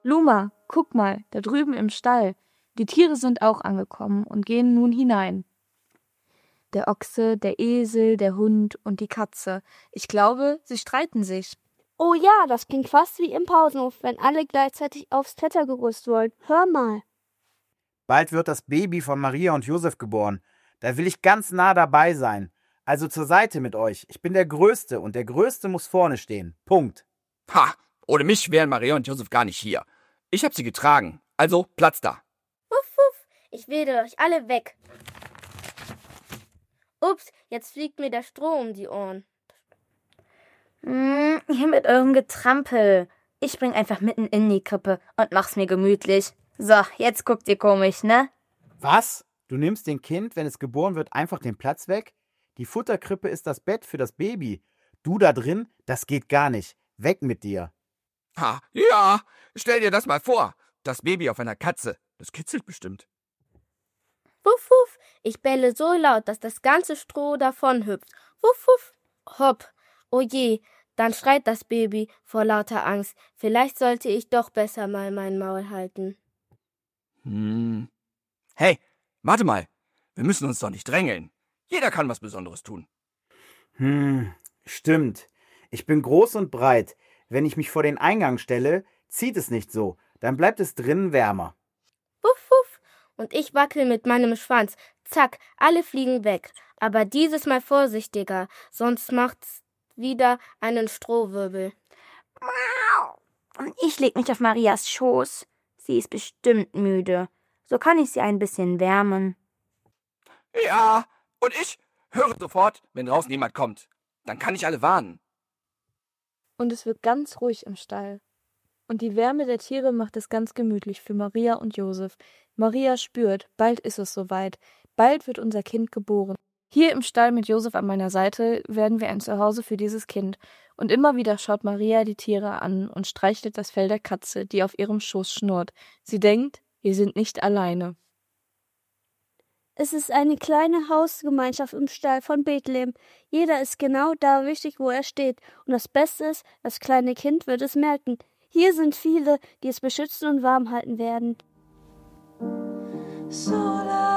Luma, guck mal, da drüben im Stall. Die Tiere sind auch angekommen und gehen nun hinein. Der Ochse, der Esel, der Hund und die Katze. Ich glaube, sie streiten sich. Oh ja, das klingt fast wie im Pausenhof, wenn alle gleichzeitig aufs Klettergerüst wollen. Hör mal. Bald wird das Baby von Maria und Josef geboren. Da will ich ganz nah dabei sein. Also zur Seite mit euch. Ich bin der Größte und der Größte muss vorne stehen. Punkt. Ha, ohne mich wären Maria und Josef gar nicht hier. Ich habe sie getragen. Also Platz da. Wuff, wuff, ich wede euch alle weg. Ups, jetzt fliegt mir der Stroh um die Ohren. Hier mit eurem Getrampel. Ich spring einfach mitten in die Krippe und mach's mir gemütlich. So, jetzt guckt ihr komisch, ne? Was? Du nimmst dem Kind, wenn es geboren wird, einfach den Platz weg? Die Futterkrippe ist das Bett für das Baby. Du da drin, das geht gar nicht. Weg mit dir. Ha, ja, stell dir das mal vor. Das Baby auf einer Katze. Das kitzelt bestimmt. Wuff, wuff, ich belle so laut, dass das ganze Stroh davonhüpft. Wuff, wuff, hopp. Oh je, dann schreit das Baby vor lauter Angst. Vielleicht sollte ich doch besser mal mein Maul halten. Hey, warte mal. Wir müssen uns doch nicht drängeln. Jeder kann was Besonderes tun. Stimmt. Ich bin groß und breit. Wenn ich mich vor den Eingang stelle, zieht es nicht so. Dann bleibt es drinnen wärmer. Wuff, wuff. Und ich wackel mit meinem Schwanz. Zack, alle fliegen weg. Aber dieses Mal vorsichtiger, sonst macht's wieder einen Strohwirbel. Und ich leg mich auf Marias Schoß. Sie ist bestimmt müde. So kann ich sie ein bisschen wärmen. Ja, und ich höre sofort, wenn draußen jemand kommt. Dann kann ich alle warnen. Und es wird ganz ruhig im Stall. Und die Wärme der Tiere macht es ganz gemütlich für Maria und Josef. Maria spürt, bald ist es soweit. Bald wird unser Kind geboren. Hier im Stall mit Josef an meiner Seite werden wir ein Zuhause für dieses Kind. Und immer wieder schaut Maria die Tiere an und streichelt das Fell der Katze, die auf ihrem Schoß schnurrt. Sie denkt, wir sind nicht alleine. Es ist eine kleine Hausgemeinschaft im Stall von Bethlehem. Jeder ist genau da richtig, wo er steht. Und das Beste ist, das kleine Kind wird es merken. Hier sind viele, die es beschützen und warm halten werden. Sola